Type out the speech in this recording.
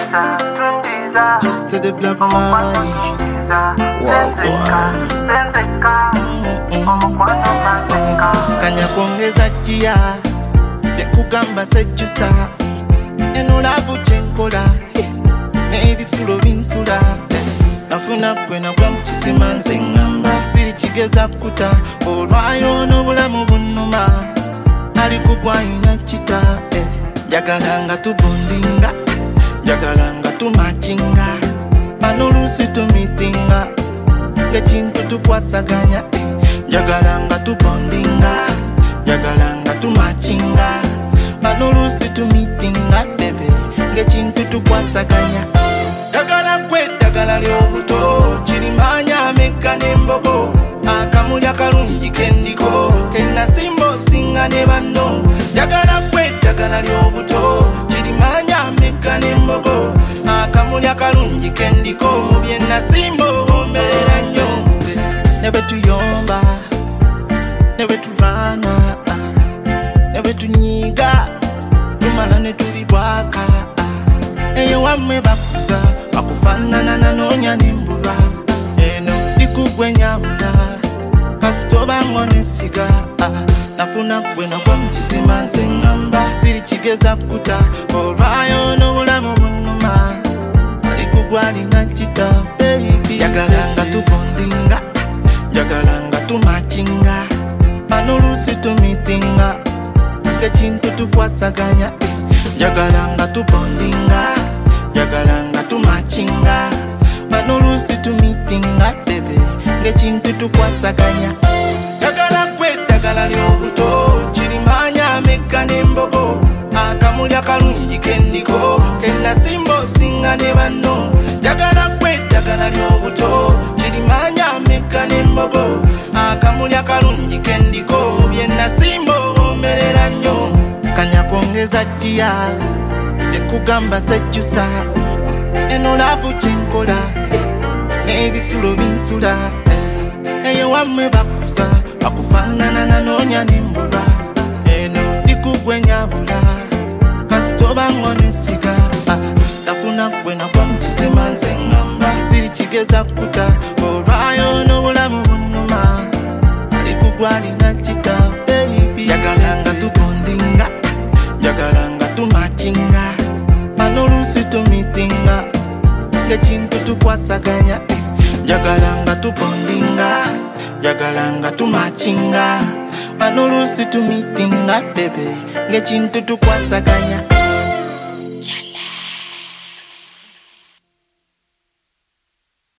Just to the block party. Wow, Kanya kuongeza jia nekugamba sejjusa eno lavu kyenkola n'ebisulo binsula nafuna kwena gwa mukisima nze ngamba siri kigeza kuta olwayo n'obulamu bunnuma ali kugwayina kita njagala nga tubondinga njagala nga tumakinga bano oluusi tumitinga ekintu tukwasaganya njagala nga tubondinga njagala nga tumakinga bano oluusi tumitinga bebe ekintu tukwasaganya njagala gwe eddagala ly'obuto kirimanya amekka n'embogo akamuli akalungi kendiko kenasimba osinga ne banno njagala gwe eddagala ly'obuto kirimanya amekka n'embogo akamuli akalungi kendiko mu bye nasimba omerera nnyo ne bwe tuyomba ne bwe tulwana ne bwe tunyiga tumala ne tuli bwaka eyo wammwe bakuza bakufaanana nanoonya n'embulwa eno likugwe nyabula kasitoba ngonesiga nafuna gwena gwa mukisima nze ngamba siri kigeza kuta olwayo n'obulamu bunnuma alikugwa alina kita baby njagala nga tubondinga njagala nga tumakinga bano oluusi tumitinga ekintu tukwasaganya njagala nga tubondinga njagala nga tumakinga bano oluusi tumitinga bebe ekintu tukwasaganya njagala gwe eddagala ly'obuto kirimanya amekka n'embogo akamuli akalungi kendiko kenasimba osinga ne banno njagala gwe eddagala ly'obuto kirimanya amekka n'embogo akamuli akalungi kendiko mu bye nasimba omerera nnyo kanya kuongeza jia nekugamba sejjusa eno lavu kyenkola n'ebisulo binsula eyo wammwe bakuza bakufaanana nanoonya n'embulwa eno likugwe nyabula kasitoba ngonesiga nafuna gwena gwa mukisima nze ngamba siri kigeza kuta olwayo n'obulamu bunnuma alikugwa alina kita baby njagala nga tubondinga njagala nga tumakinga bano oluusi tumitinga ekintu tukwasaganya njagala nga tubondinga njagala nga tumakinga bano oluusi tumitinga bebe ng'ekintu tukwasaganya